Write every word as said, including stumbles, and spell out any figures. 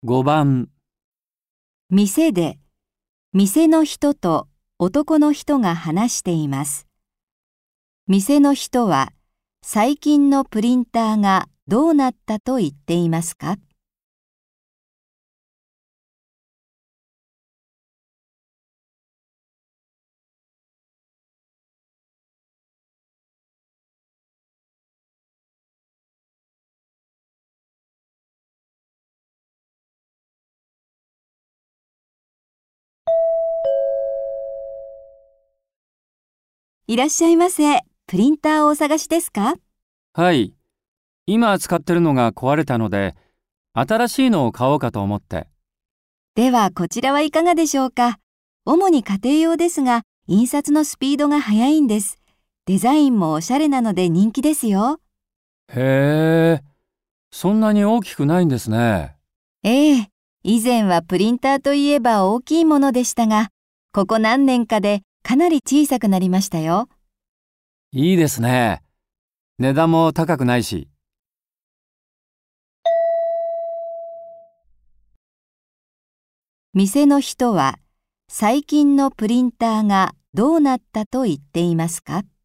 ごばん、 店で、店の人と男の人が話しています。店の人は、最近のプリンターがどうなったと言っていますか？いらっしゃいませ。プリンターをお探しですか？ はい。今使ってるのが壊れたので、新しいのを買おうかと思って。 ではこちらはいかがでしょうか？主に家庭用ですが、印刷のスピードが速いんです。デザインもおしゃれなので人気ですよ。 へえ、そんなに大きくないんですね。 ええ、以前はプリンターといえば大きいものでしたが、ここ何年かでかなり小さくなりましたよ。 いいですね。値段も高くないし。 店の人は、最近のプリンターがどうなったと言っていますか？